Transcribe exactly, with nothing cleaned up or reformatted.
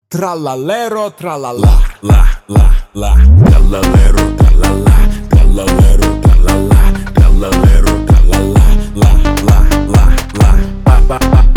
Trallallero, trallalla, la, la, la, trallallero, trallalla, trallallero, trallalla, trallallero, trallalla, la, la, la, la, pa, pa, pa.